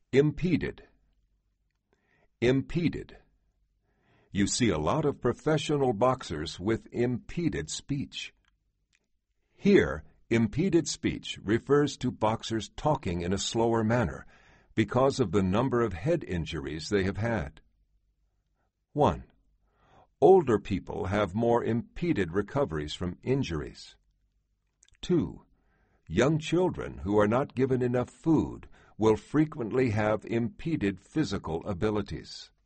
Impeded. Impeded. You see a lot of professional boxers with impeded speech. Here, impeded speech refers to boxers talking in a slower manner because of the number of head injuries they have had. 1. Older people have more impeded recoveries from injuries. 2. Young children who are not given enough food will frequently have impeded physical abilities.